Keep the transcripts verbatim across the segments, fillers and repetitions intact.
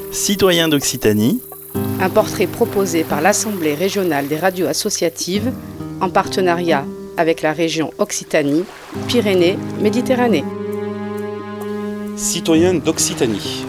Citoyens d'Occitanie. Un portrait proposé par l'Assemblée régionale des radios associatives en partenariat avec la région Occitanie, Pyrénées-Méditerranée. Citoyens d'Occitanie.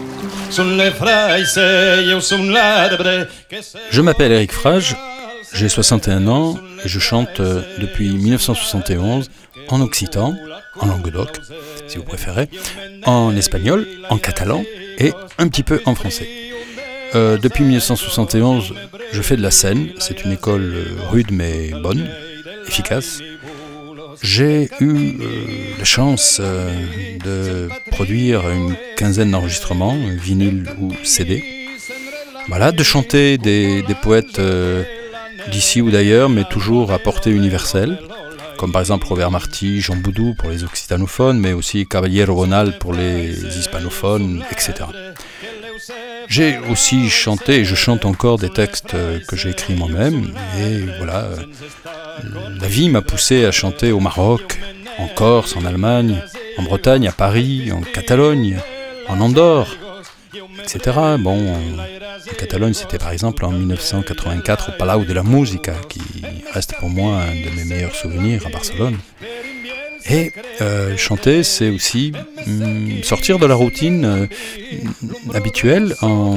Je m'appelle Eric Frage, j'ai soixante et un ans et je chante depuis dix-neuf cent soixante et onze en occitan, en languedoc, si vous préférez, en espagnol, en catalan et un petit peu en français. Euh, depuis dix-neuf cent soixante et onze, je fais de la scène, c'est une école rude mais bonne, efficace. J'ai eu euh, la chance euh, de produire une quinzaine d'enregistrements, vinyle ou C D. Voilà, de chanter des, des poètes euh, d'ici ou d'ailleurs, mais toujours à portée universelle, comme par exemple Robert Marty, Jean Boudou pour les occitanophones, mais aussi Caballero Bonal pour les hispanophones, et cetera. J'ai aussi chanté, et je chante encore des textes que j'ai écrits moi-même, et voilà, la vie m'a poussé à chanter au Maroc, en Corse, en Allemagne, en Bretagne, à Paris, en Catalogne, en Andorre, et cetera. Bon, en Catalogne, c'était par exemple en dix-neuf cent quatre-vingt-quatre au Palau de la Música, qui reste pour moi un de mes meilleurs souvenirs à Barcelone. Et euh, chanter, c'est aussi hum, sortir de la routine euh, habituelle en,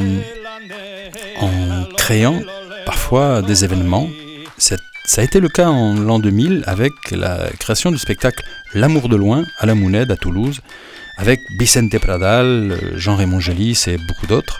en créant parfois des événements. C'est, ça a été le cas en l'an deux mille avec la création du spectacle L'amour de loin à la Mounède à Toulouse, avec Vicente Pradal, Jean-Raymond Gélis et beaucoup d'autres.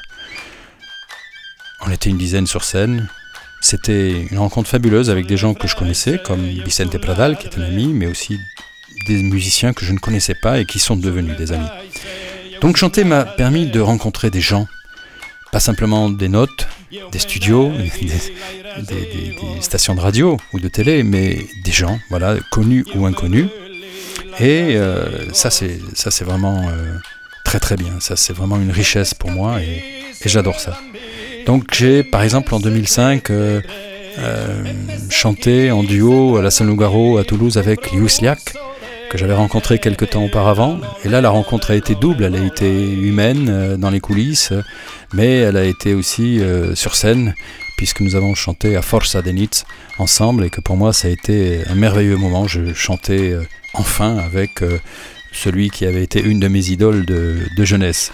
On était une dizaine sur scène. C'était une rencontre fabuleuse avec des gens que je connaissais, comme Vicente Pradal, qui est un ami, mais aussi des musiciens que je ne connaissais pas et qui sont devenus des amis. Donc chanter m'a permis de rencontrer des gens, pas simplement des notes, des studios, des, des, des, des stations de radio ou de télé, mais des gens, voilà, connus ou inconnus. Et euh, ça, c'est, ça, c'est vraiment euh, très très bien. Ça, c'est vraiment une richesse pour moi et, et j'adore ça. Donc j'ai, par exemple, en deux mille cinq, euh, euh, chanté en duo à la San Lugaro à Toulouse avec Lluís Llach, que j'avais rencontré quelques temps auparavant. Et là, la rencontre a été double. Elle a été humaine euh, dans les coulisses, mais elle a été aussi euh, sur scène, puisque nous avons chanté à Força de Nits ensemble, et que pour moi, ça a été un merveilleux moment. Je chantais euh, enfin avec euh, celui qui avait été une de mes idoles de, de jeunesse.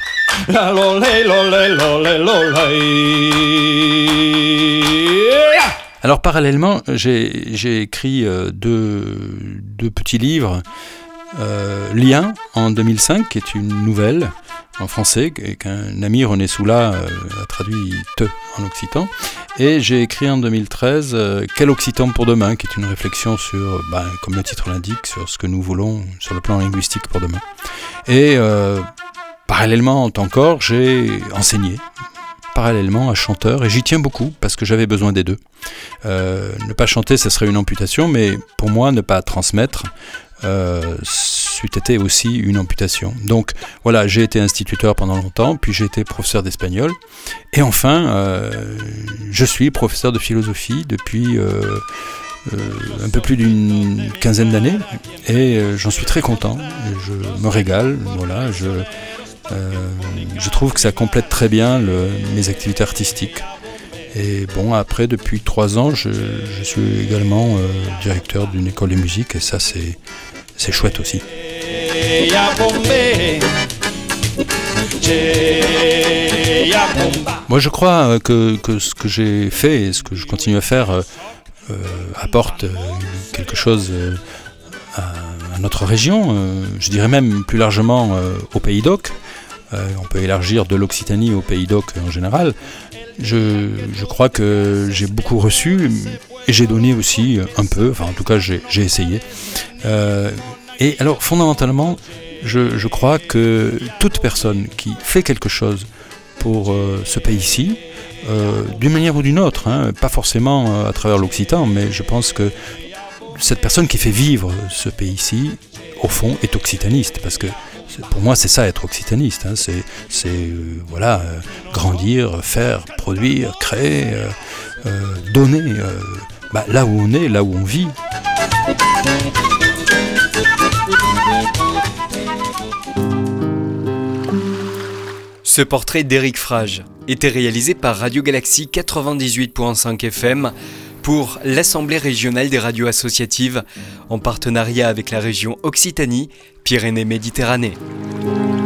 Alors parallèlement, j'ai, j'ai écrit euh, deux, deux petits livres. Euh, Lien en deux mille cinq, qui est une nouvelle en français, qu'un ami, René Soula, euh, a traduit Te en occitan. Et j'ai écrit en deux mille treize euh, Quel occitan pour demain, qui est une réflexion sur, ben, comme le titre l'indique, sur ce que nous voulons sur le plan linguistique pour demain. Et euh, parallèlement encore, j'ai enseigné. Parallèlement à chanteur, et j'y tiens beaucoup parce que j'avais besoin des deux. Euh, ne pas chanter, ce serait une amputation, mais pour moi, ne pas transmettre, euh, c'eût été aussi une amputation. Donc voilà, j'ai été instituteur pendant longtemps, puis j'ai été professeur d'espagnol, et enfin, euh, je suis professeur de philosophie depuis euh, euh, un peu plus d'une quinzaine d'années, et euh, j'en suis très content, je me régale, voilà, je... Euh, je trouve que ça complète très bien le, mes activités artistiques. Et bon, après, depuis trois ans, je, je suis également euh, directeur d'une école de musique, et ça, c'est, c'est chouette aussi. Moi, je crois que, que ce que j'ai fait et ce que je continue à faire euh, euh, apporte euh, quelque chose euh, à, à notre région, euh, je dirais même plus largement euh, au Pays d'Oc. Euh, on peut élargir de l'Occitanie au Pays d'Oc en général. Je, je crois que j'ai beaucoup reçu et j'ai donné aussi un peu, enfin en tout cas j'ai, j'ai essayé. Euh, et alors fondamentalement, je, je crois que toute personne qui fait quelque chose pour euh, ce pays-ci, euh, d'une manière ou d'une autre, hein, pas forcément à travers l'occitan, mais je pense que cette personne qui fait vivre ce pays-ci, au fond, est occitaniste, parce que pour moi, c'est ça être occitaniste, hein, c'est, c'est euh, voilà, euh, grandir, faire, produire, créer, euh, euh, donner, euh, bah, là où on est, là où on vit. Ce portrait d'Éric Frage était réalisé par Radio Galaxie quatre-vingt-dix-huit virgule cinq F M pour l'Assemblée régionale des radios associatives en partenariat avec la région Occitanie, Pyrénées-Méditerranée.